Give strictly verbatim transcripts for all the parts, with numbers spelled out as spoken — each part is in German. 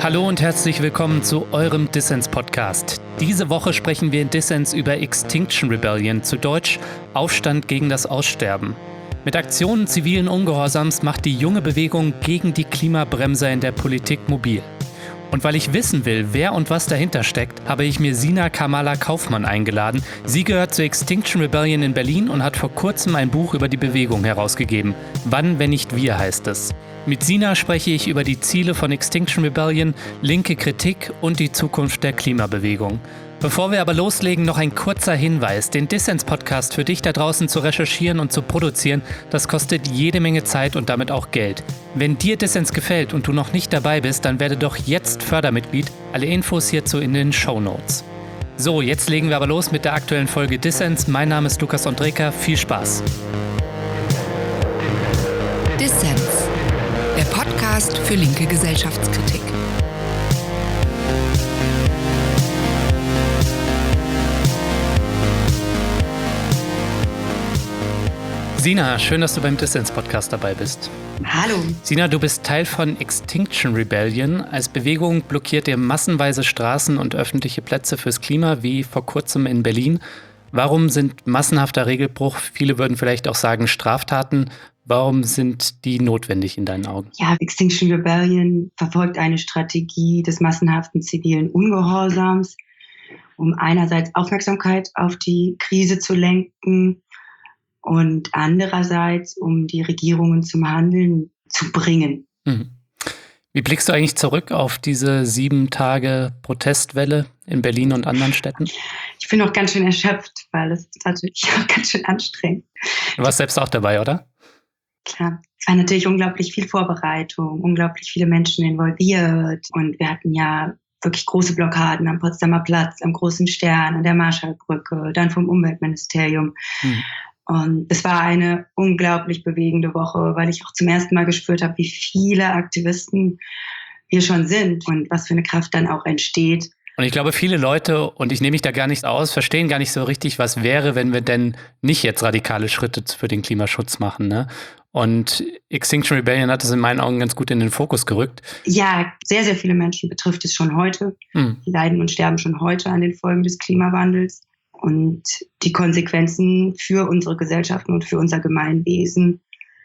Hallo und herzlich willkommen zu eurem Dissens-Podcast. Diese Woche sprechen wir in Dissens über Extinction Rebellion, zu Deutsch Aufstand gegen das Aussterben. Mit Aktionen zivilen Ungehorsams macht die junge Bewegung gegen die Klimabremser in der Politik mobil. Und weil ich wissen will, wer und was dahinter steckt, habe ich mir Sina Kamala Kaufmann eingeladen. Sie gehört zur Extinction Rebellion in Berlin und hat vor kurzem ein Buch über die Bewegung herausgegeben. Wann, wenn nicht wir, heißt es. Mit Sina spreche ich über die Ziele von Extinction Rebellion, linke Kritik und die Zukunft der Klimabewegung. Bevor wir aber loslegen, noch ein kurzer Hinweis. Den Dissens-Podcast für dich da draußen zu recherchieren und zu produzieren, das kostet jede Menge Zeit und damit auch Geld. Wenn dir Dissens gefällt und du noch nicht dabei bist, dann werde doch jetzt Fördermitglied. Alle Infos hierzu in den Shownotes. So, jetzt legen wir aber los mit der aktuellen Folge Dissens. Mein Name ist Lukas Ondreka. Viel Spaß. Dissens, der Podcast für linke Gesellschaftskritik. Sina, schön, dass du beim Dissens-Podcast dabei bist. Hallo. Sina, du bist Teil von Extinction Rebellion. Als Bewegung blockiert ihr massenweise Straßen und öffentliche Plätze fürs Klima, wie vor kurzem in Berlin. Warum sind massenhafter Regelbruch, viele würden vielleicht auch sagen Straftaten, warum sind die notwendig in deinen Augen? Ja, Extinction Rebellion verfolgt eine Strategie des massenhaften zivilen Ungehorsams, um einerseits Aufmerksamkeit auf die Krise zu lenken, und andererseits, um die Regierungen zum Handeln zu bringen. Mhm. Wie blickst du eigentlich zurück auf diese sieben Tage Protestwelle in Berlin und anderen Städten? Ich bin auch ganz schön erschöpft, weil es ist natürlich auch ganz schön anstrengend. Du warst selbst auch dabei, oder? Klar. Es war natürlich unglaublich viel Vorbereitung, unglaublich viele Menschen involviert. Und wir hatten ja wirklich große Blockaden am Potsdamer Platz, am Großen Stern, an der Marschallbrücke, dann vom Umweltministerium. Mhm. Und es war eine unglaublich bewegende Woche, weil ich auch zum ersten Mal gespürt habe, wie viele Aktivisten wir schon sind und was für eine Kraft dann auch entsteht. Und ich glaube, viele Leute, und ich nehme mich da gar nicht aus, verstehen gar nicht so richtig, was wäre, wenn wir denn nicht jetzt radikale Schritte für den Klimaschutz machen, ne? Und Extinction Rebellion hat es in meinen Augen ganz gut in den Fokus gerückt. Ja, sehr, sehr viele Menschen betrifft es schon heute. Hm. Die leiden und sterben schon heute an den Folgen des Klimawandels. Und die Konsequenzen für unsere Gesellschaften und für unser Gemeinwesen,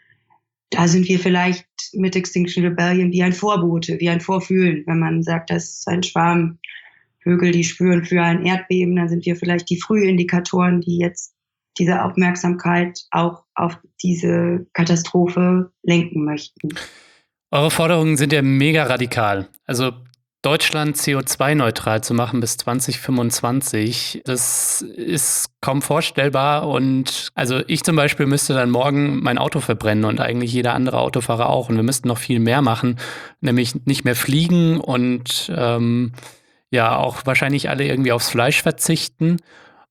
da sind wir vielleicht mit Extinction Rebellion wie ein Vorbote, wie ein Vorfühlen. Wenn man sagt, das ist ein Schwarm Vögel, die spüren für ein Erdbeben, dann sind wir vielleicht die Frühindikatoren, die jetzt diese Aufmerksamkeit auch auf diese Katastrophe lenken möchten. Eure Forderungen sind ja mega radikal. Also Deutschland C O zwei neutral zu machen bis zwanzig fünfundzwanzig, das ist kaum vorstellbar. Und also ich zum Beispiel müsste dann morgen mein Auto verbrennen und eigentlich jeder andere Autofahrer auch. Und wir müssten noch viel mehr machen, nämlich nicht mehr fliegen und ähm, ja auch wahrscheinlich alle irgendwie aufs Fleisch verzichten.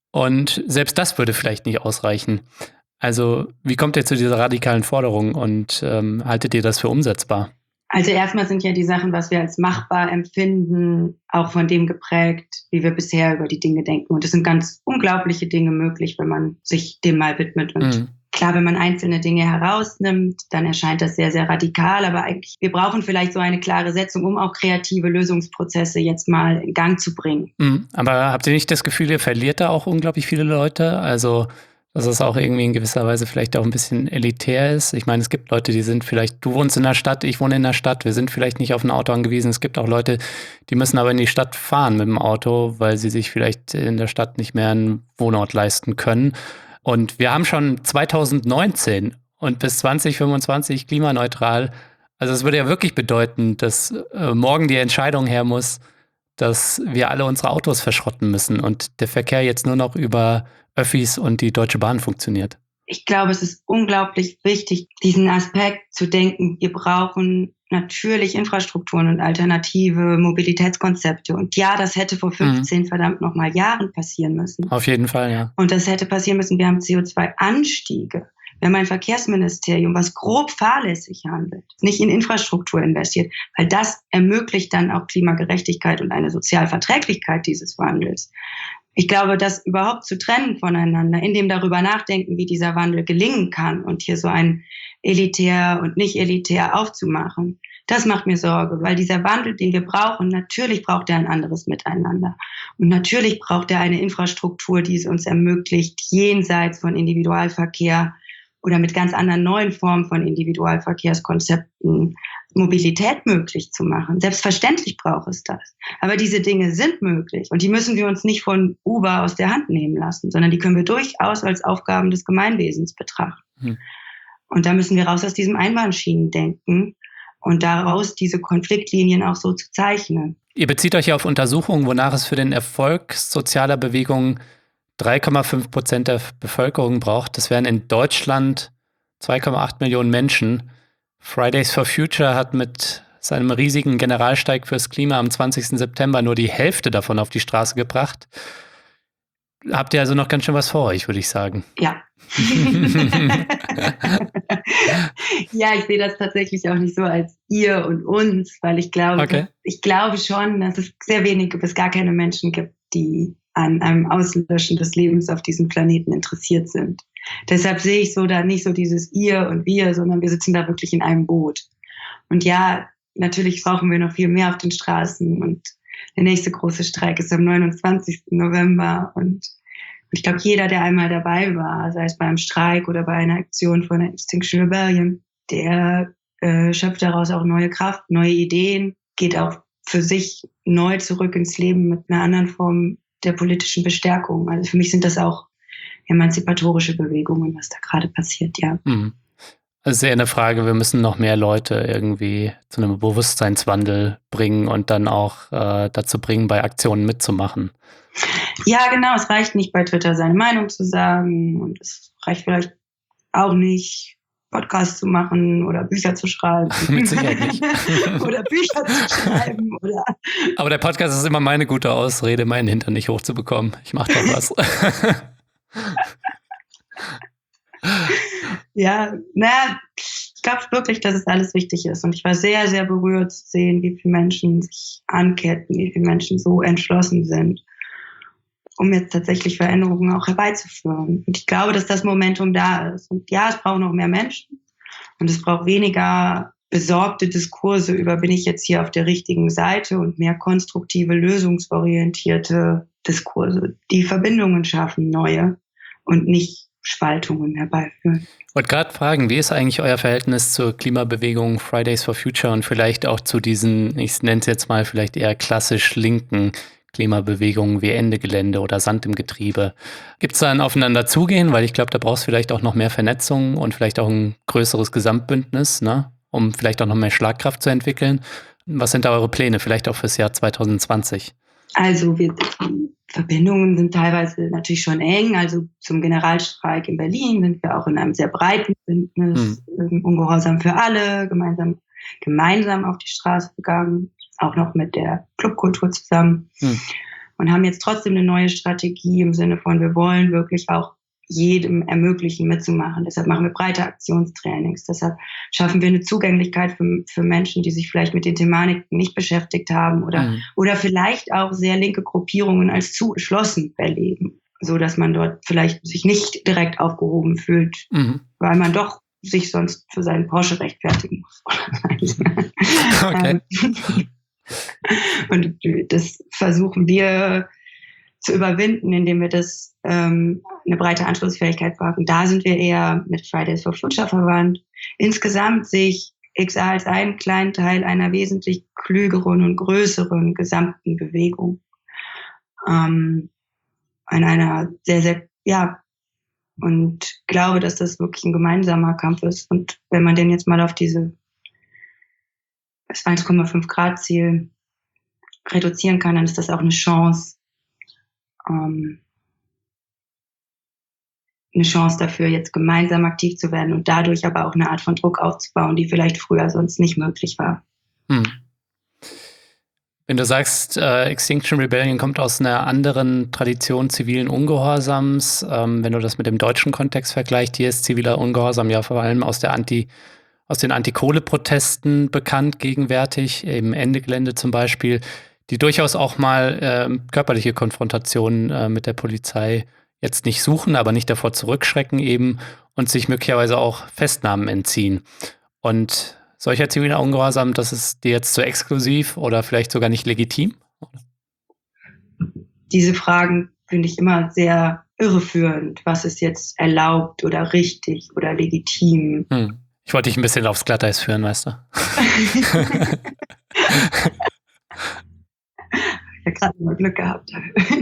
Und selbst das würde vielleicht nicht ausreichen. Also wie kommt ihr zu dieser radikalen Forderung und ähm, haltet ihr das für umsetzbar? Also erstmal sind ja die Sachen, was wir als machbar empfinden, auch von dem geprägt, wie wir bisher über die Dinge denken. Und es sind ganz unglaubliche Dinge möglich, wenn man sich dem mal widmet. Und mhm. klar, wenn man einzelne Dinge herausnimmt, dann erscheint das sehr, sehr radikal. Aber eigentlich, wir brauchen vielleicht so eine klare Setzung, um auch kreative Lösungsprozesse jetzt mal in Gang zu bringen. Mhm. Aber habt ihr nicht das Gefühl, ihr verliert da auch unglaublich viele Leute? Also dass es auch irgendwie in gewisser Weise vielleicht auch ein bisschen elitär ist. Ich meine, es gibt Leute, die sind vielleicht, du wohnst in der Stadt, ich wohne in der Stadt, wir sind vielleicht nicht auf ein Auto angewiesen. Es gibt auch Leute, die müssen aber in die Stadt fahren mit dem Auto, weil sie sich vielleicht in der Stadt nicht mehr einen Wohnort leisten können. Und wir haben schon zwanzig neunzehn und bis zwanzig fünfundzwanzig klimaneutral. Also es würde ja wirklich bedeuten, dass äh, morgen die Entscheidung her muss, dass wir alle unsere Autos verschrotten müssen und der Verkehr jetzt nur noch über Öffis und die Deutsche Bahn funktioniert. Ich glaube, es ist unglaublich wichtig, diesen Aspekt zu denken. Wir brauchen natürlich Infrastrukturen und alternative Mobilitätskonzepte. Und ja, das hätte vor fünfzehn mhm. verdammt nochmal Jahren passieren müssen. Auf jeden Fall, ja. Und das hätte passieren müssen. Wir haben C O zwei Anstiege. Wir haben ein Verkehrsministerium, was grob fahrlässig handelt, nicht in Infrastruktur investiert, weil das ermöglicht dann auch Klimagerechtigkeit und eine Sozialverträglichkeit dieses Wandels. ich glaube, das überhaupt zu trennen voneinander, in dem darüber nachdenken, wie dieser Wandel gelingen kann und hier so ein elitär und nicht elitär aufzumachen, das macht mir Sorge, weil dieser Wandel, den wir brauchen, natürlich braucht er ein anderes Miteinander. Und natürlich braucht er eine Infrastruktur, die es uns ermöglicht, jenseits von Individualverkehr oder mit ganz anderen neuen Formen von Individualverkehrskonzepten Mobilität möglich zu machen. Selbstverständlich braucht es das. Aber diese Dinge sind möglich und die müssen wir uns nicht von Uber aus der Hand nehmen lassen, sondern die können wir durchaus als Aufgaben des Gemeinwesens betrachten. Hm. Und da müssen wir raus aus diesem Einbahnschienendenken und daraus diese Konfliktlinien auch so zu zeichnen. Ihr bezieht euch ja auf Untersuchungen, wonach es für den Erfolg sozialer Bewegungen drei Komma fünf Prozent der Bevölkerung braucht. Das wären in Deutschland zwei Komma acht Millionen Menschen. Fridays for Future hat mit seinem riesigen Generalstreik fürs Klima am zwanzigsten September nur die Hälfte davon auf die Straße gebracht. Habt ihr also noch ganz schön was vor euch, würde ich sagen. Ja. Ja, ich sehe das tatsächlich auch nicht so als ihr und uns, weil ich glaube, okay. ich glaube schon, dass es sehr wenige bis gar keine Menschen gibt, die an einem Auslöschen des Lebens auf diesem Planeten interessiert sind. Deshalb sehe ich so da nicht so dieses ihr und wir, sondern wir sitzen da wirklich in einem Boot. Und ja, natürlich brauchen wir noch viel mehr auf den Straßen und der nächste große Streik ist am neunundzwanzigsten November und ich glaube, jeder, der einmal dabei war, sei es bei einem Streik oder bei einer Aktion von der Extinction Rebellion, der äh, schöpft daraus auch neue Kraft, neue Ideen, geht auch für sich neu zurück ins Leben mit einer anderen Form der politischen Bestärkung. Also für mich sind das auch emanzipatorische Bewegungen, was da gerade passiert, ja. Mhm. Also eher eine Frage, wir müssen noch mehr Leute irgendwie zu einem Bewusstseinswandel bringen und dann auch äh, dazu bringen, bei Aktionen mitzumachen. Ja, genau. Es reicht nicht, bei Twitter seine Meinung zu sagen und es reicht vielleicht auch nicht, Podcasts zu machen oder Bücher zu schreiben. Mit Sicherheit nicht. Oder Bücher zu schreiben. Oder Aber der Podcast ist immer meine gute Ausrede, meinen Hintern nicht hochzubekommen. Ich mache doch was. Ja, naja, ich glaube wirklich, dass es alles wichtig ist. Und ich war sehr, sehr berührt zu sehen, wie viele Menschen sich anketten, wie viele Menschen so entschlossen sind, um jetzt tatsächlich Veränderungen auch herbeizuführen. Und ich glaube, dass das Momentum da ist. Und ja, es braucht noch mehr Menschen. Und es braucht weniger besorgte Diskurse über, bin ich jetzt hier auf der richtigen Seite, und mehr konstruktive, lösungsorientierte Diskurse, die Verbindungen schaffen, neue, und nicht Spaltungen herbeiführen. Ich wollte gerade fragen, wie ist eigentlich euer Verhältnis zur Klimabewegung Fridays for Future und vielleicht auch zu diesen, ich nenne es jetzt mal vielleicht eher klassisch linken Klimabewegungen wie Ende Gelände oder Sand im Getriebe? Gibt es da ein Aufeinanderzugehen? Weil ich glaube, da brauchst du vielleicht auch noch mehr Vernetzung und vielleicht auch ein größeres Gesamtbündnis, ne? Um vielleicht auch noch mehr Schlagkraft zu entwickeln. Was sind da eure Pläne, vielleicht auch fürs Jahr zwanzig zwanzig? Also wir, die Verbindungen sind teilweise natürlich schon eng. Also zum Generalstreik in Berlin sind wir auch in einem sehr breiten Bündnis, hm. Ungehorsam für alle, gemeinsam, gemeinsam auf die Straße gegangen, auch noch mit der Clubkultur zusammen, hm. und haben jetzt trotzdem eine neue Strategie im Sinne von, wir wollen wirklich auch jedem ermöglichen, mitzumachen. Deshalb machen wir breite Aktionstrainings. Deshalb schaffen wir eine Zugänglichkeit für, für Menschen, die sich vielleicht mit den Thematiken nicht beschäftigt haben oder, mhm. oder vielleicht auch sehr linke Gruppierungen als zu geschlossen erleben, so dass man dort vielleicht sich nicht direkt aufgehoben fühlt, mhm. weil man doch sich sonst für seinen Porsche rechtfertigen muss. Okay. Und das versuchen wir zu überwinden, indem wir das ähm, eine breite Anschlussfähigkeit brauchen. Da sind wir eher mit Fridays for Future verwandt. Insgesamt sehe ich X A als einen kleinen Teil einer wesentlich klügeren und größeren gesamten Bewegung. Ähm, an einer sehr, sehr, ja, und glaube, dass das wirklich ein gemeinsamer Kampf ist. Und wenn man den jetzt mal auf diese das eins Komma fünf Grad Ziel reduzieren kann, dann ist das auch eine Chance, ähm, eine Chance dafür, jetzt gemeinsam aktiv zu werden und dadurch aber auch eine Art von Druck aufzubauen, die vielleicht früher sonst nicht möglich war. Hm. Wenn du sagst, äh, Extinction Rebellion kommt aus einer anderen Tradition zivilen Ungehorsams, ähm, wenn du das mit dem deutschen Kontext vergleichst, hier ist ziviler Ungehorsam ja vor allem aus der Anti- aus den Anti-Kohle-Protesten bekannt gegenwärtig, eben Ende Gelände zum Beispiel. die durchaus auch mal äh, körperliche Konfrontationen äh, mit der Polizei jetzt nicht suchen, aber nicht davor zurückschrecken eben und sich möglicherweise auch Festnahmen entziehen. Und solcher ziviler Ungehorsam, das ist dir jetzt so exklusiv oder vielleicht sogar nicht legitim? Diese Fragen finde ich immer sehr irreführend. Was ist jetzt erlaubt oder richtig oder legitim? Hm. Ich wollte dich ein bisschen aufs Glatteis führen, weißt du? Ich habe gerade mal Glück gehabt.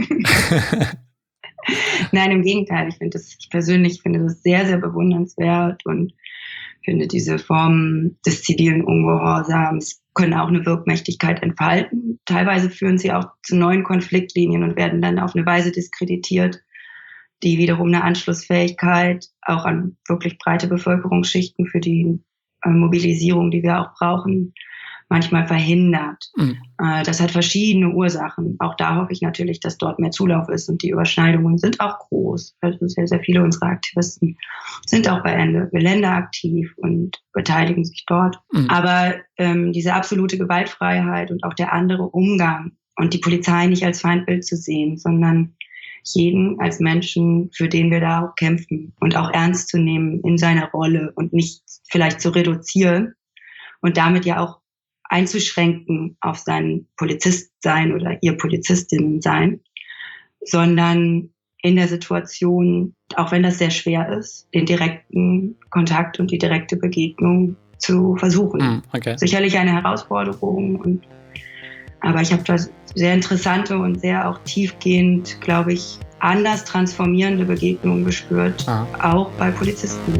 Nein, im Gegenteil. Ich finde das, ich persönlich finde das sehr, sehr bewundernswert und finde diese Formen des zivilen Ungehorsams können auch eine Wirkmächtigkeit entfalten. Teilweise führen sie auch zu neuen Konfliktlinien und werden dann auf eine Weise diskreditiert, die wiederum eine Anschlussfähigkeit auch an wirklich breite Bevölkerungsschichten für die äh, Mobilisierung, die wir auch brauchen, manchmal verhindert. Mhm. Äh, das hat verschiedene Ursachen. Auch da hoffe ich natürlich, dass dort mehr Zulauf ist und die Überschneidungen sind auch groß. Also sehr, sehr viele unserer Aktivisten sind auch bei Ende Länder aktiv und beteiligen sich dort. Mhm. Aber ähm, diese absolute Gewaltfreiheit und auch der andere Umgang und die Polizei nicht als Feindbild zu sehen, sondern jeden als Menschen, für den wir da auch kämpfen und auch ernst zu nehmen in seiner Rolle und nicht vielleicht zu reduzieren und damit ja auch einzuschränken auf sein Polizistsein oder ihr Polizistinnen-Sein, sondern in der Situation, auch wenn das sehr schwer ist, den direkten Kontakt und die direkte Begegnung zu versuchen. Okay. Sicherlich eine Herausforderung, und, aber ich habe da sehr interessante und sehr auch tiefgehend, glaube ich, anders transformierende Begegnungen gespürt, ah. auch bei Polizisten.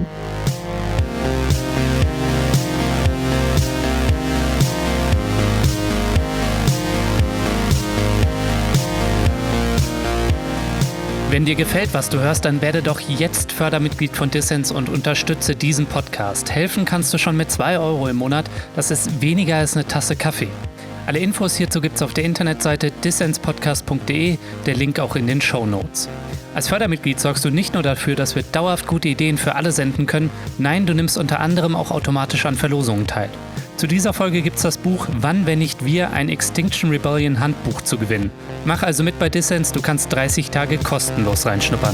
Wenn dir gefällt, was du hörst, dann werde doch jetzt Fördermitglied von Dissens und unterstütze diesen Podcast. Helfen kannst du schon mit zwei Euro im Monat. Das ist weniger als eine Tasse Kaffee. Alle Infos hierzu gibt's auf der Internetseite dissenspodcast punkt de, der Link auch in den Shownotes. Als Fördermitglied sorgst du nicht nur dafür, dass wir dauerhaft gute Ideen für alle senden können, nein, du nimmst unter anderem auch automatisch an Verlosungen teil. Zu dieser Folge gibt's das Buch Wann, wenn nicht wir, ein Extinction Rebellion Handbuch zu gewinnen. Mach also mit bei Dissens, du kannst dreißig Tage kostenlos reinschnuppern.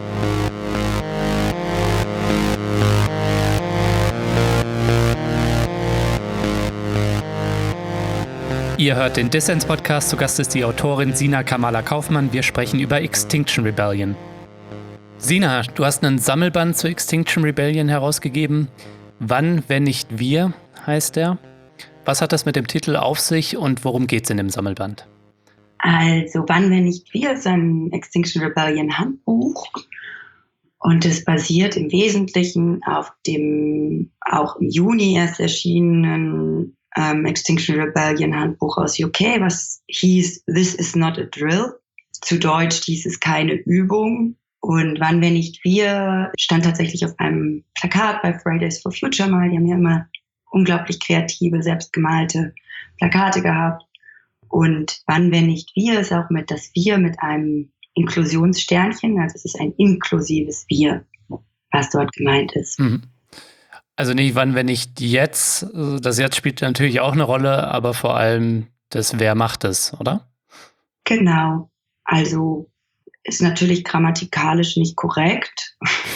Ihr hört den Dissens-Podcast, zu Gast ist die Autorin Sina Kamala Kaufmann. Wir sprechen über Extinction Rebellion. Sina, du hast einen Sammelband zu Extinction Rebellion herausgegeben. Wann, wenn nicht wir, heißt der. Was hat das mit dem Titel auf sich und worum geht es in dem Sammelband? Also, Wann, wenn nicht wir, ist ein Extinction Rebellion Handbuch. Und es basiert im Wesentlichen auf dem auch im Juni erst erschienenen Um, Extinction Rebellion Handbuch aus U K, was hieß This is not a drill. Zu Deutsch hieß es keine Übung. Und Wann, wenn nicht wir, stand tatsächlich auf einem Plakat bei Fridays for Future mal. Die haben ja immer unglaublich kreative, selbstgemalte Plakate gehabt. Und Wann, wenn nicht wir, ist auch mit das Wir mit einem Inklusionssternchen. Also es ist ein inklusives Wir, was dort gemeint ist. Mhm. Also nicht wann, wenn nicht jetzt. Das Jetzt spielt natürlich auch eine Rolle, aber vor allem das Wer macht es, oder? Genau. Also ist natürlich grammatikalisch nicht korrekt.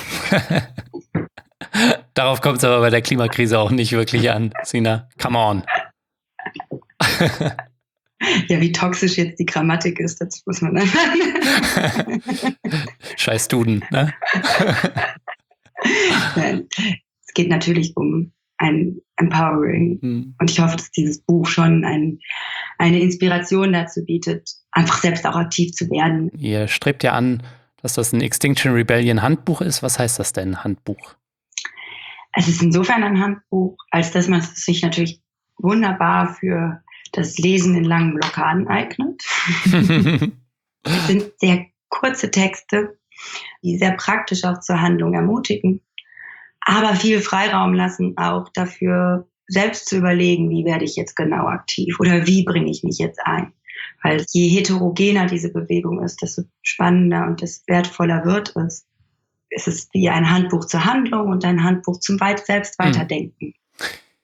Darauf kommt es aber bei der Klimakrise auch nicht wirklich an, Sina. Come on. Ja, wie toxisch jetzt die Grammatik ist, das muss man dann. Scheiß Duden, ne? Nein. Es geht natürlich um ein Empowering. Mhm. Und ich hoffe, dass dieses Buch schon ein, eine Inspiration dazu bietet, einfach selbst auch aktiv zu werden. Ihr strebt ja an, dass das ein Extinction Rebellion Handbuch ist. Was heißt das denn, Handbuch? Es ist insofern ein Handbuch, als dass man sich natürlich wunderbar für das Lesen in langen Blockaden eignet. Es sind sehr kurze Texte, die sehr praktisch auch zur Handlung ermutigen, aber viel Freiraum lassen, auch dafür selbst zu überlegen, wie werde ich jetzt genau aktiv oder wie bringe ich mich jetzt ein. Weil je heterogener diese Bewegung ist, desto spannender und desto wertvoller wird es. Es ist wie ein Handbuch zur Handlung und ein Handbuch zum weit selbst weiterdenken.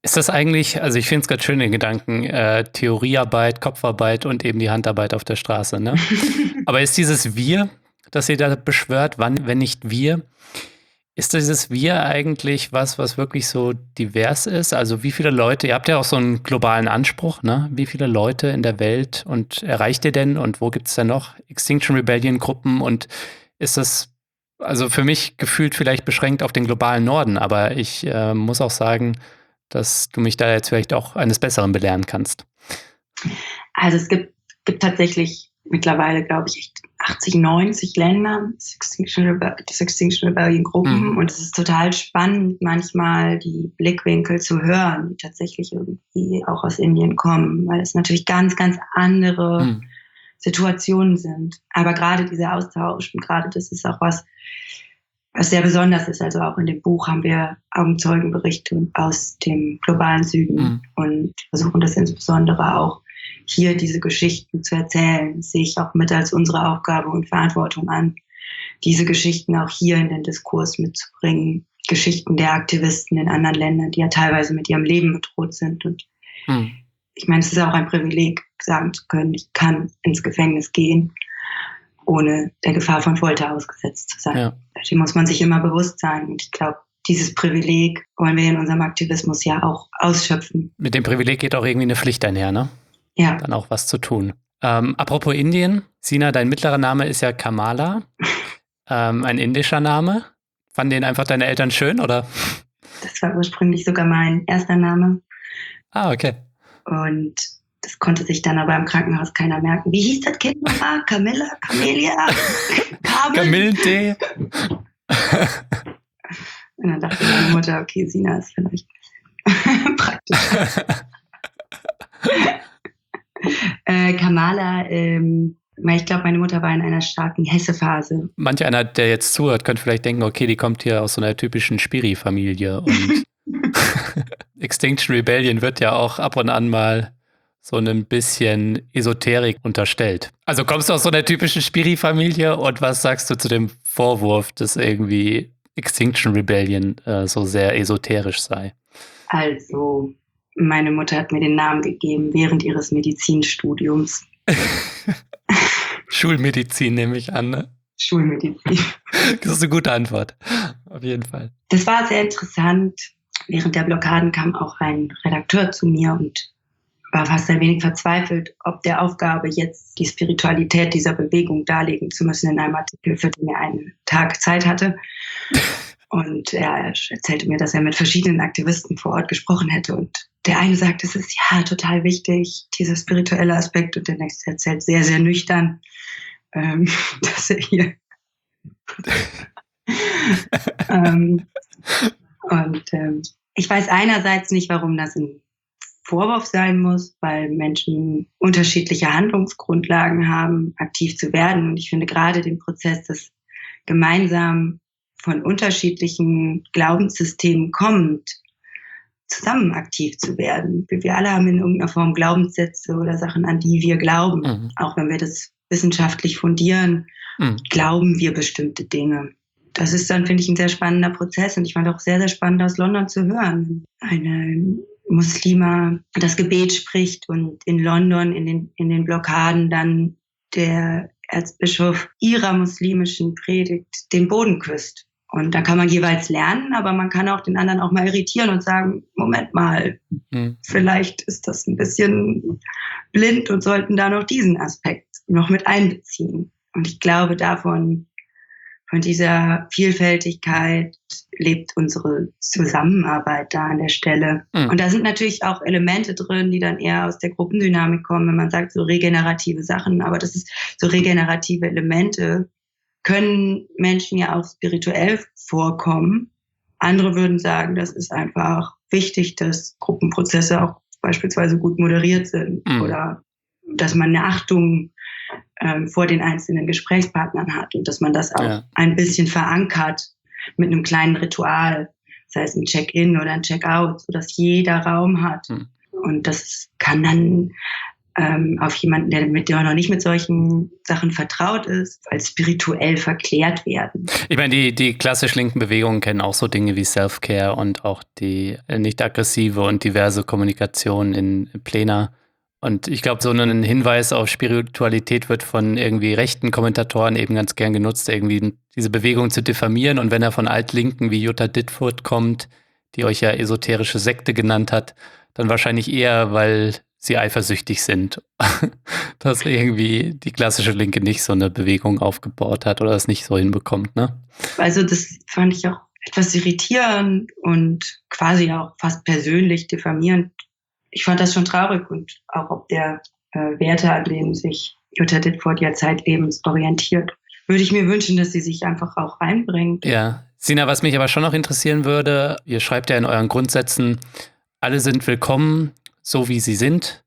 Ist das eigentlich, also ich finde es ganz schön den Gedanken, äh, Theoriearbeit, Kopfarbeit und eben die Handarbeit auf der Straße, ne? Aber ist dieses Wir, das ihr da beschwört, wann, wenn nicht wir, ist dieses Wir eigentlich was, was wirklich so divers ist? Also wie viele Leute, ihr habt ja auch so einen globalen Anspruch, ne? Wie viele Leute in der Welt und erreicht ihr denn und wo gibt es denn noch Extinction Rebellion Gruppen und ist das, also für mich gefühlt vielleicht beschränkt auf den globalen Norden, aber ich äh, muss auch sagen, dass du mich da jetzt vielleicht auch eines Besseren belehren kannst. Also es gibt, gibt tatsächlich mittlerweile, glaube ich, echt achtzig, neunzig Länder, das Extinction Rebellion, das Extinction Rebellion Gruppen. Mhm. Und es ist total spannend, manchmal die Blickwinkel zu hören, die tatsächlich irgendwie auch aus Indien kommen, weil es natürlich ganz, ganz andere mhm. Situationen sind. Aber gerade dieser Austausch und gerade das ist auch was, was sehr besonders ist. Also auch in dem Buch haben wir Augenzeugenberichte aus dem globalen Süden mhm. und versuchen das insbesondere auch hier diese Geschichten zu erzählen. Das sehe ich auch mit als unsere Aufgabe und Verantwortung an, diese Geschichten auch hier in den Diskurs mitzubringen. Geschichten der Aktivisten in anderen Ländern, die ja teilweise mit ihrem Leben bedroht sind. Und mhm. ich meine, es ist auch ein Privileg, sagen zu können, ich kann ins Gefängnis gehen, ohne der Gefahr von Folter ausgesetzt zu sein. Ja. Dem muss man sich immer bewusst sein. Und ich glaube, dieses Privileg wollen wir in unserem Aktivismus ja auch ausschöpfen. Mit dem Privileg geht auch irgendwie eine Pflicht einher, ne? Ja. Dann auch was zu tun. Ähm, apropos Indien, Sina, dein mittlerer Name ist ja Kamala, ähm, ein indischer Name. Fanden den einfach deine Eltern schön, oder? Das war ursprünglich sogar mein erster Name. Ah, okay. Und das konnte sich dann aber im Krankenhaus keiner merken. Wie hieß das Kind nochmal? Camilla? Camelia? Kamilde? Und dann dachte meine Mutter, okay, Sina ist vielleicht praktisch. äh, Kamala, ähm, ich glaube, meine Mutter war in einer starken Hesse-Phase. Manch einer, der jetzt zuhört, könnte vielleicht denken, okay, die kommt hier aus so einer typischen Spiri-Familie und Extinction Rebellion wird ja auch ab und an mal so ein bisschen Esoterik unterstellt. Also kommst du aus so einer typischen Spiri-Familie und was sagst du zu dem Vorwurf, dass irgendwie Extinction Rebellion äh, so sehr esoterisch sei? Also, meine Mutter hat mir den Namen gegeben während ihres Medizinstudiums. Schulmedizin nehme ich an, ne? Schulmedizin. Das ist eine gute Antwort, auf jeden Fall. Das war sehr interessant. Während der Blockaden kam auch ein Redakteur zu mir und war fast ein wenig verzweifelt, ob der Aufgabe, jetzt die Spiritualität dieser Bewegung darlegen zu müssen in einem Artikel, für den er einen Tag Zeit hatte. Und er erzählte mir, dass er mit verschiedenen Aktivisten vor Ort gesprochen hätte. Und der eine sagt, es ist ja total wichtig, dieser spirituelle Aspekt. Und der nächste erzählt sehr, sehr nüchtern, ähm, dass er hier... ähm, und ähm, ich weiß einerseits nicht, warum das ein Vorwurf sein muss, weil Menschen unterschiedliche Handlungsgrundlagen haben, aktiv zu werden. Und ich finde gerade den Prozess, dass gemeinsam von unterschiedlichen Glaubenssystemen kommt, zusammen aktiv zu werden. Wir alle haben in irgendeiner Form Glaubenssätze oder Sachen, an die wir glauben. Mhm. Auch wenn wir das wissenschaftlich fundieren, mhm. glauben wir bestimmte Dinge. Das ist dann, finde ich, ein sehr spannender Prozess. Und ich fand auch sehr, sehr spannend, aus London zu hören. Eine Muslima das Gebet spricht und in London in den, in den Blockaden dann der Erzbischof ihrer muslimischen Predigt den Boden küsst. Und da kann man jeweils lernen, aber man kann auch den anderen auch mal irritieren und sagen, Moment mal, mhm. vielleicht ist das ein bisschen blind und sollten da noch diesen Aspekt noch mit einbeziehen. Und ich glaube, davon, von dieser Vielfältigkeit lebt unsere Zusammenarbeit da an der Stelle. Mhm. Und da sind natürlich auch Elemente drin, die dann eher aus der Gruppendynamik kommen, wenn man sagt, so regenerative Sachen. Aber das ist so regenerative Elemente, können Menschen ja auch spirituell vorkommen. Andere würden sagen, das ist einfach wichtig, dass Gruppenprozesse auch beispielsweise gut moderiert sind mhm. oder dass man eine Achtung ähm, vor den einzelnen Gesprächspartnern hat und dass man das auch ja. ein bisschen verankert mit einem kleinen Ritual, sei es ein Check-in oder ein Check-out, sodass jeder Raum hat. Mhm. Und das kann dann ähm, auf jemanden, der mit der noch nicht mit solchen Sachen vertraut ist, als spirituell verklärt werden. Ich meine, die, die klassisch linken Bewegungen kennen auch so Dinge wie Self-Care und auch die nicht aggressive und diverse Kommunikation in Plena. Und ich glaube, so ein Hinweis auf Spiritualität wird von irgendwie rechten Kommentatoren eben ganz gern genutzt, irgendwie diese Bewegung zu diffamieren. Und wenn er von Altlinken wie Jutta Dittfurt kommt, die euch ja esoterische Sekte genannt hat, dann wahrscheinlich eher, weil sie eifersüchtig sind, dass irgendwie die klassische Linke nicht so eine Bewegung aufgebaut hat oder das nicht so hinbekommt, ne? Also das fand ich auch etwas irritierend und quasi auch fast persönlich diffamierend. Ich fand das schon traurig und auch ob der äh, Werte, an denen sich Jutta Dittfurt ja zeitlebens orientiert, würde ich mir wünschen, dass sie sich einfach auch reinbringt. Ja, Sina, was mich aber schon noch interessieren würde, ihr schreibt ja in euren Grundsätzen, alle sind willkommen, so wie sie sind.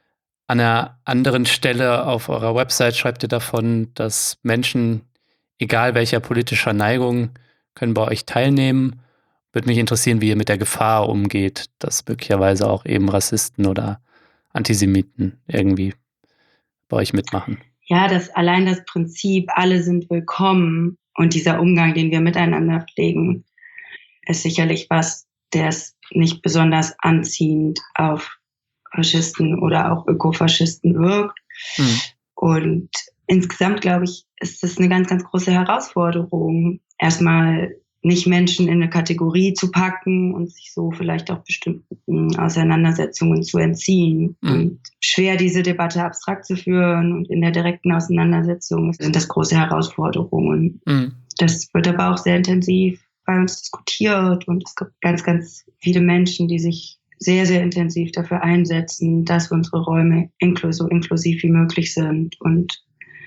An einer anderen Stelle auf eurer Website schreibt ihr davon, dass Menschen, egal welcher politischer Neigung, können bei euch teilnehmen. Würde mich interessieren, wie ihr mit der Gefahr umgeht, dass möglicherweise auch eben Rassisten oder Antisemiten irgendwie bei euch mitmachen. Ja, dass allein das Prinzip, alle sind willkommen und dieser Umgang, den wir miteinander pflegen, ist sicherlich was, der es nicht besonders anziehend auf Faschisten oder auch Ökofaschisten wirkt. Hm. Und insgesamt, glaube ich, ist das eine ganz, ganz große Herausforderung, erstmal nicht Menschen in eine Kategorie zu packen und sich so vielleicht auch bestimmten Auseinandersetzungen zu entziehen. Mhm. Und schwer diese Debatte abstrakt zu führen und in der direkten Auseinandersetzung sind das große Herausforderungen. Mhm. Das wird aber auch sehr intensiv bei uns diskutiert und es gibt ganz, ganz viele Menschen, die sich sehr, sehr intensiv dafür einsetzen, dass unsere Räume inklus- so inklusiv wie möglich sind und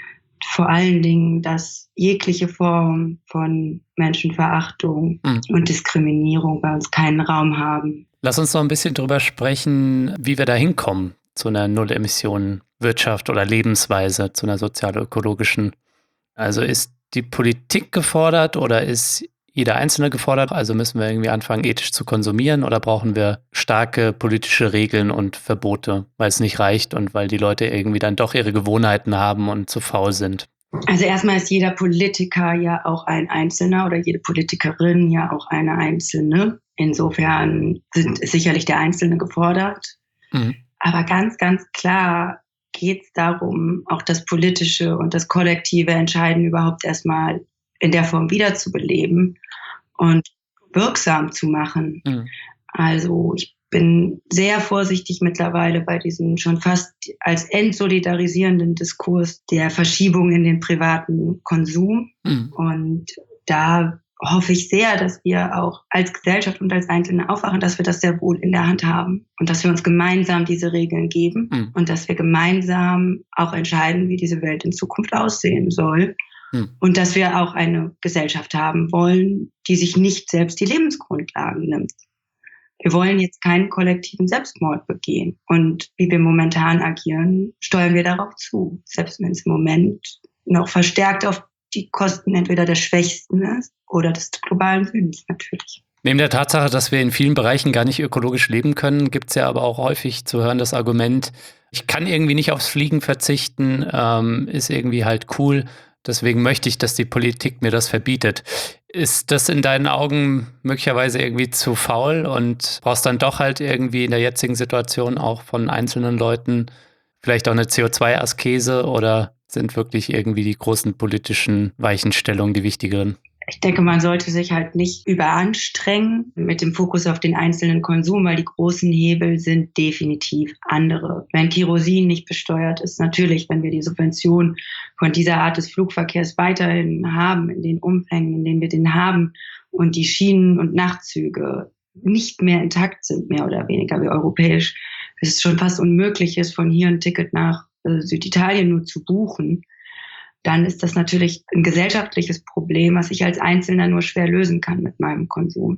vor allen Dingen, dass jegliche Form von Menschenverachtung mhm. und Diskriminierung bei uns keinen Raum haben. Lass uns noch ein bisschen drüber sprechen, wie wir da hinkommen zu einer Null-Emissionen-Wirtschaft oder Lebensweise, zu einer sozial-ökologischen. Also ist die Politik gefordert oder ist jeder Einzelne gefordert? Also müssen wir irgendwie anfangen, ethisch zu konsumieren oder brauchen wir starke politische Regeln und Verbote, weil es nicht reicht und weil die Leute irgendwie dann doch ihre Gewohnheiten haben und zu faul sind? Also erstmal ist jeder Politiker ja auch ein Einzelner oder jede Politikerin ja auch eine Einzelne. Insofern sind, ist sicherlich der Einzelne gefordert. Mhm. Aber ganz, ganz klar geht es darum, auch das politische und das kollektive Entscheiden überhaupt erstmal in der Form wiederzubeleben und wirksam zu machen. Mhm. Also ich bin sehr vorsichtig mittlerweile bei diesem schon fast als entsolidarisierenden Diskurs der Verschiebung in den privaten Konsum. Mhm. Und da hoffe ich sehr, dass wir auch als Gesellschaft und als Einzelne aufwachen, dass wir das sehr wohl in der Hand haben und dass wir uns gemeinsam diese Regeln geben mhm. und dass wir gemeinsam auch entscheiden, wie diese Welt in Zukunft aussehen soll. Und dass wir auch eine Gesellschaft haben wollen, die sich nicht selbst die Lebensgrundlagen nimmt. Wir wollen jetzt keinen kollektiven Selbstmord begehen. Und wie wir momentan agieren, steuern wir darauf zu. Selbst wenn es im Moment noch verstärkt auf die Kosten entweder der Schwächsten ist oder des globalen Südens natürlich. Neben der Tatsache, dass wir in vielen Bereichen gar nicht ökologisch leben können, gibt es ja aber auch häufig zu hören das Argument, ich kann irgendwie nicht aufs Fliegen verzichten, ähm, ist irgendwie halt cool. Deswegen möchte ich, dass die Politik mir das verbietet. Ist das in deinen Augen möglicherweise irgendwie zu faul und brauchst dann doch halt irgendwie in der jetzigen Situation auch von einzelnen Leuten vielleicht auch eine C O zwei Askese oder sind wirklich irgendwie die großen politischen Weichenstellungen die wichtigeren? Ich denke, man sollte sich halt nicht überanstrengen mit dem Fokus auf den einzelnen Konsum, weil die großen Hebel sind definitiv andere. Wenn Kerosin nicht besteuert ist, natürlich, wenn wir die Subvention von dieser Art des Flugverkehrs weiterhin haben, in den Umfängen, in denen wir den haben und die Schienen- und Nachtzüge nicht mehr intakt sind, mehr oder weniger wie europäisch, es schon fast unmöglich ist, von hier ein Ticket nach äh, Süditalien nur zu buchen, dann ist das natürlich ein gesellschaftliches Problem, was ich als Einzelner nur schwer lösen kann mit meinem Konsum.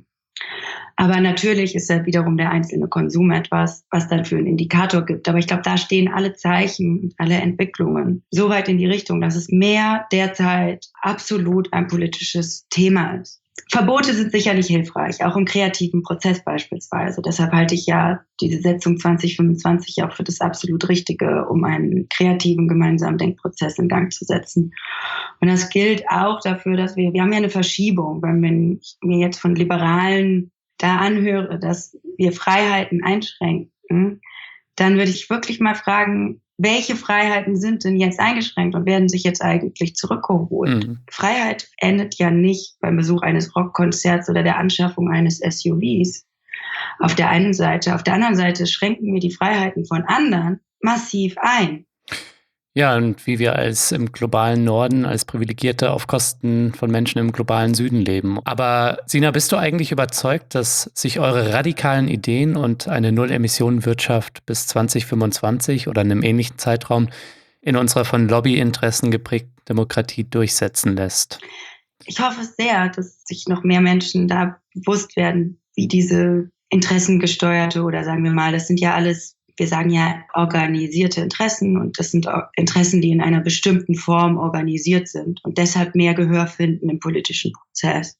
Aber natürlich ist ja wiederum der einzelne Konsum etwas, was dann für einen Indikator gibt. Aber ich glaube, da stehen alle Zeichen und alle Entwicklungen so weit in die Richtung, dass es mehr derzeit absolut ein politisches Thema ist. Verbote sind sicherlich hilfreich, auch im kreativen Prozess beispielsweise. Deshalb halte ich ja diese Setzung zwanzig fünfundzwanzig auch für das absolut Richtige, um einen kreativen gemeinsamen Denkprozess in Gang zu setzen. Und das gilt auch dafür, dass wir, wir haben ja eine Verschiebung, wenn ich mir jetzt von Liberalen da anhöre, dass wir Freiheiten einschränken, dann würde ich wirklich mal fragen, welche Freiheiten sind denn jetzt eingeschränkt und werden sich jetzt eigentlich zurückgeholt? Mhm. Freiheit endet ja nicht beim Besuch eines Rockkonzerts oder der Anschaffung eines S U Vs. Auf der einen Seite. Auf der anderen Seite schränken wir die Freiheiten von anderen massiv ein. Ja, und wie wir als im globalen Norden, als Privilegierte auf Kosten von Menschen im globalen Süden leben. Aber Sina, bist du eigentlich überzeugt, dass sich eure radikalen Ideen und eine Null-Emissionen-Wirtschaft bis zwanzig fünfundzwanzig oder in einem ähnlichen Zeitraum in unserer von Lobbyinteressen geprägten Demokratie durchsetzen lässt? Ich hoffe sehr, dass sich noch mehr Menschen da bewusst werden, wie diese interessengesteuerte oder sagen wir mal, das sind ja alles, wir sagen ja organisierte Interessen und das sind Interessen, die in einer bestimmten Form organisiert sind und deshalb mehr Gehör finden im politischen Prozess.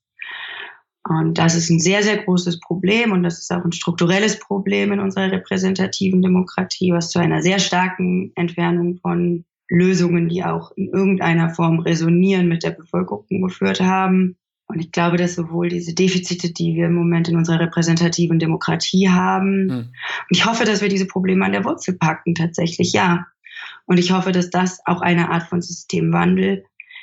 Und das ist ein sehr, sehr großes Problem und das ist auch ein strukturelles Problem in unserer repräsentativen Demokratie, was zu einer sehr starken Entfernung von Lösungen, die auch in irgendeiner Form resonieren, mit der Bevölkerung geführt haben. Und ich glaube, dass sowohl diese Defizite, die wir im Moment in unserer repräsentativen Demokratie haben, mhm. und ich hoffe, dass wir diese Probleme an der Wurzel packen, tatsächlich, ja. Und ich hoffe, dass das auch eine Art von Systemwandel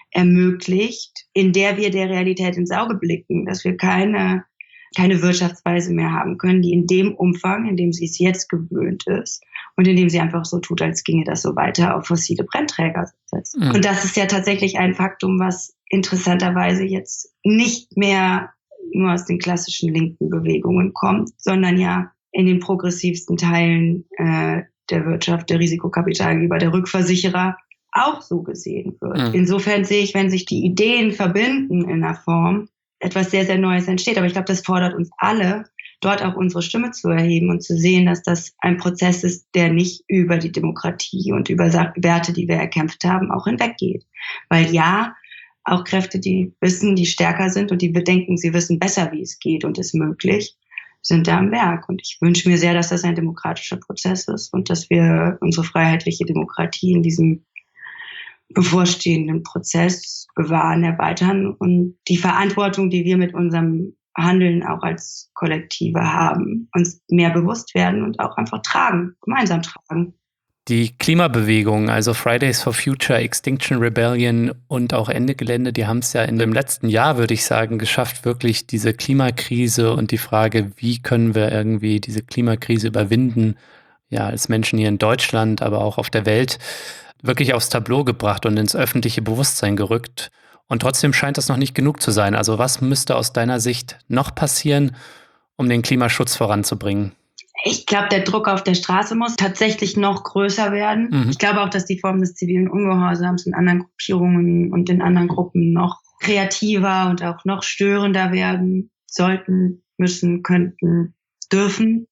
ermöglicht, in der wir der Realität ins Auge blicken, dass wir keine, keine Wirtschaftsweise mehr haben können, die in dem Umfang, in dem sie es jetzt gewöhnt ist und in dem sie einfach so tut, als ginge das so weiter, auf fossile Brennträger setzt. Mhm. Und das ist ja tatsächlich ein Faktum, was interessanterweise jetzt nicht mehr nur aus den klassischen linken Bewegungen kommt, sondern ja in den progressivsten Teilen äh, der Wirtschaft, der Risikokapitalgeber, der Rückversicherer auch so gesehen wird. Mhm. Insofern sehe ich, wenn sich die Ideen verbinden in einer Form, etwas sehr, sehr Neues entsteht. Aber ich glaube, das fordert uns alle, dort auch unsere Stimme zu erheben und zu sehen, dass das ein Prozess ist, der nicht über die Demokratie und über Werte, die wir erkämpft haben, auch hinweggeht. Weil ja, auch Kräfte, die wissen, die stärker sind und die bedenken, sie wissen besser, wie es geht und ist möglich, sind da am Werk. Und ich wünsche mir sehr, dass das ein demokratischer Prozess ist und dass wir unsere freiheitliche Demokratie in diesem bevorstehenden Prozess bewahren, erweitern und die Verantwortung, die wir mit unserem Handeln auch als Kollektive haben, uns mehr bewusst werden und auch einfach tragen, gemeinsam tragen. Die Klimabewegung, also Fridays for Future, Extinction Rebellion und auch Ende Gelände, die haben es ja in dem letzten Jahr, würde ich sagen, geschafft, wirklich diese Klimakrise und die Frage, wie können wir irgendwie diese Klimakrise überwinden, ja, als Menschen hier in Deutschland, aber auch auf der Welt, wirklich aufs Tableau gebracht und ins öffentliche Bewusstsein gerückt. Und trotzdem scheint das noch nicht genug zu sein. Also was müsste aus deiner Sicht noch passieren, um den Klimaschutz voranzubringen? Ich glaube, der Druck auf der Straße muss tatsächlich noch größer werden. Mhm. Ich glaube auch, dass die Form des zivilen Ungehorsams in anderen Gruppierungen und in anderen Gruppen noch kreativer und auch noch störender werden sollten, müssen, könnten, dürfen.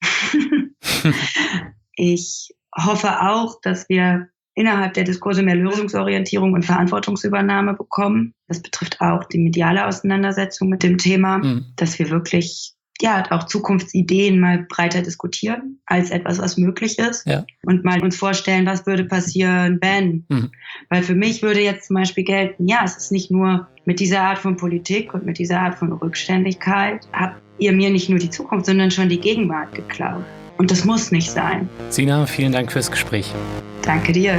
Ich hoffe auch, dass wir innerhalb der Diskurse mehr Lösungsorientierung und Verantwortungsübernahme bekommen. Das betrifft auch die mediale Auseinandersetzung mit dem Thema, mhm. dass wir wirklich ja auch Zukunftsideen mal breiter diskutieren als etwas, was möglich ist, ja. und mal uns vorstellen, was würde passieren, wenn. Mhm. Weil für mich würde jetzt zum Beispiel gelten, ja, es ist nicht nur mit dieser Art von Politik und mit dieser Art von Rückständigkeit, habt ihr mir nicht nur die Zukunft, sondern schon die Gegenwart geklaut. Und das muss nicht sein. Sina, vielen Dank fürs Gespräch. Danke dir.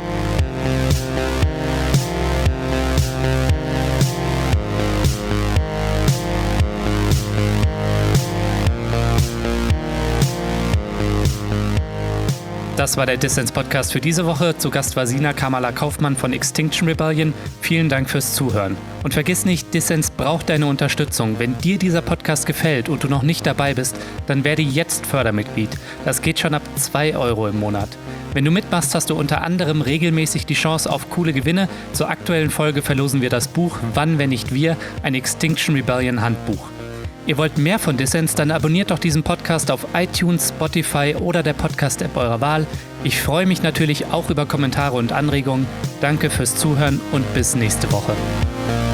Das war der Dissens-Podcast für diese Woche. Zu Gast war Sina Kamala-Kaufmann von Extinction Rebellion. Vielen Dank fürs Zuhören. Und vergiss nicht, Dissens braucht deine Unterstützung. Wenn dir dieser Podcast gefällt und du noch nicht dabei bist, dann werde jetzt Fördermitglied. Das geht schon ab zwei Euro im Monat. Wenn du mitmachst, hast du unter anderem regelmäßig die Chance auf coole Gewinne. Zur aktuellen Folge verlosen wir das Buch Wann, wenn nicht wir? Ein Extinction Rebellion Handbuch. Ihr wollt mehr von Dissens, dann abonniert doch diesen Podcast auf iTunes, Spotify oder der Podcast-App eurer Wahl. Ich freue mich natürlich auch über Kommentare und Anregungen. Danke fürs Zuhören und bis nächste Woche.